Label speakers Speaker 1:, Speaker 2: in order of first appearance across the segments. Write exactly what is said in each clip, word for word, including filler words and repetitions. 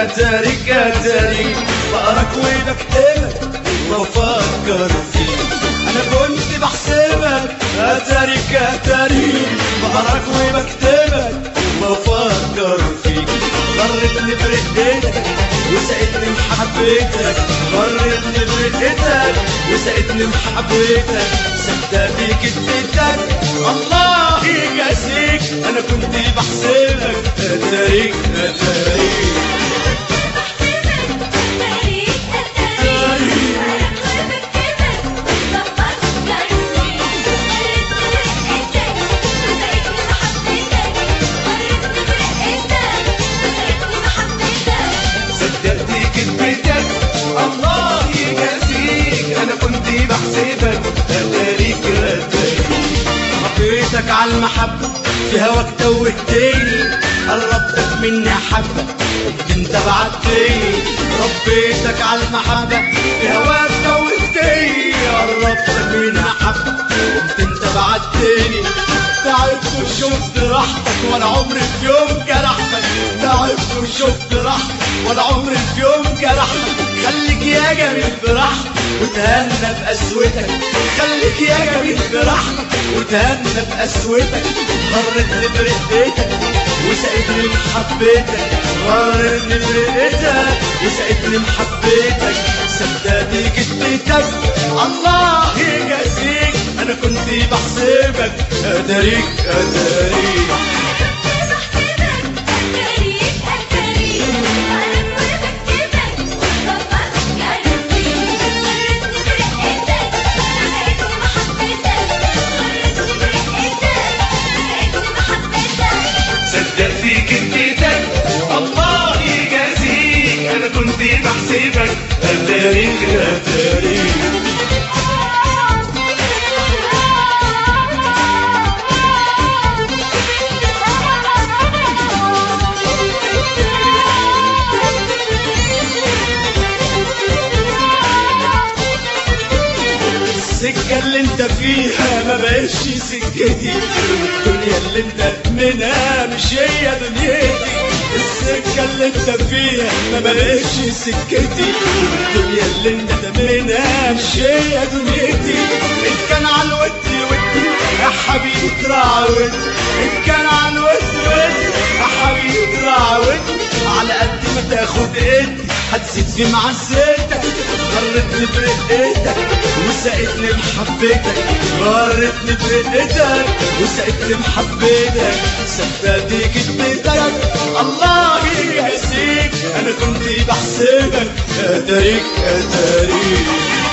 Speaker 1: اتاريك اتاريك بقراك وبكتبك وبفكر فيك. انا كنت بحسبك اتاريك اتاريك بقراك وبكتبك وبفكر فيك. غرتني برقتك وسقتني محبتك، غرتني برقتك وسقتني محبتك. صدقني كدبتك الله يجازيك، انا كنت بحسبك اتاريك اتاريك حبيتك عالمحبة في هواك توهتني، قربتك مني حبة انت بعدتني. ربيتك عالمحبة في هواك توهتني، قربتك مني حبة انت بعدتني. تعبت وشفت راحتك ولا عمري في يوم جرحتك، تعبت وشفت راحتك ولا عمري في يوم جرحتك. خليك يا جميل براحتك وتهنى بقسوتك، خليك يا جميل براحتك وتهنى بقسوتك. غرتني برقتك وسقتني محبتك، غرتني برقتك وسقتني محبتك. صدقني كدبتك الله يجازيك، انا كنت بحسبك اتاريك اتاريك صدقني كدبتك الله يجازيك، انا كنت بحسبك اتاريك اتاريك السكة اللي انت فيها ما بقتش سكتي، والدنيا اللي انت منها مش هي دنيتي. السكة اللي انت فيها ما بقتش سكتي، والدنيا اللي انت منها مش هي دنيتي. ان كان على الود ودي يا حبيبي تراعي ودي، ان كان على الود ودي يا حبيبي تراعي ودي. على قد ما تاخد ادي هتزيد في معزتك. غرتني برقتك وسقتني محبتك، غرتني برقتك وسقتني محبتك. صدقني كدبتك الله يجازيك، انا كنت بحسبك اتاريك اتاريك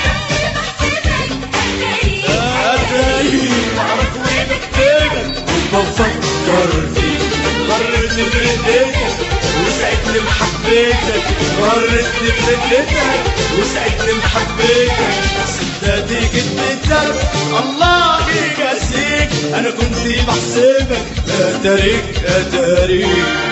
Speaker 1: اتاريك بقراك وبكتبك وبفكر فيك. غرتني برقتك وسقتني محبتك، غرتني برقتك وسقتني محبتك. صدقني كدبتك الله يجازيك، انا كنت بحسبك اتاريك اتاريك